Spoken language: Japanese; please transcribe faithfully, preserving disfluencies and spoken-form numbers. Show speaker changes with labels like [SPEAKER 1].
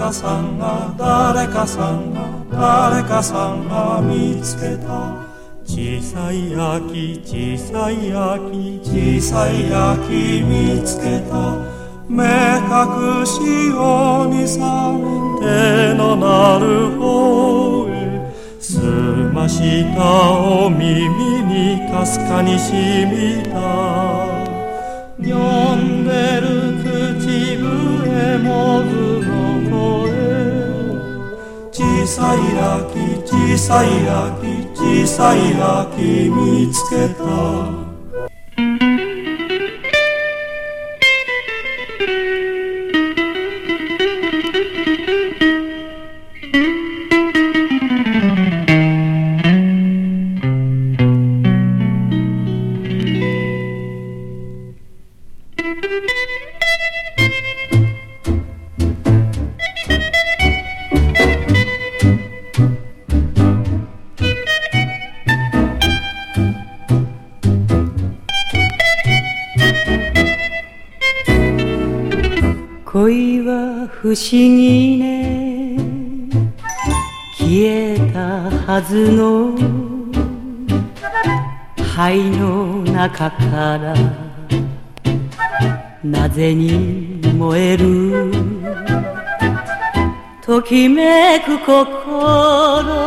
[SPEAKER 1] かさんが誰かさんが誰かさんが見つけた小さい秋小さい秋小さい秋見つけた目隠しをにさ手のなる方へ澄ましたお耳にかすかにしみた呼んでる口笛もずの声小さい秋小さい秋小さい秋見つけた
[SPEAKER 2] 恋は不思議ね消えたはずの灰の中からなぜに燃えるときめく心